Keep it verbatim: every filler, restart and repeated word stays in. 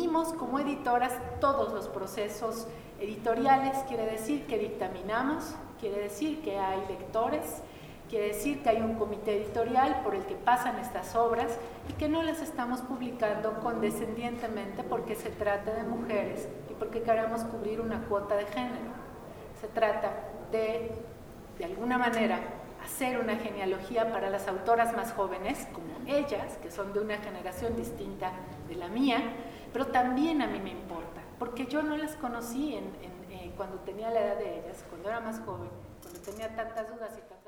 seguimos como editoras todos los procesos editoriales, quiere decir que dictaminamos, quiere decir que hay lectores, quiere decir que hay un comité editorial por el que pasan estas obras y que no las estamos publicando condescendientemente porque se trata de mujeres y porque queremos cubrir una cuota de género. Se trata de, de alguna manera, hacer una genealogía para las autoras más jóvenes, como ellas, que son de una generación distinta de la mía, pero también a mí me importa, porque yo no las conocí en, en, eh, cuando tenía la edad de ellas, cuando era más joven, cuando tenía tantas dudas y tantas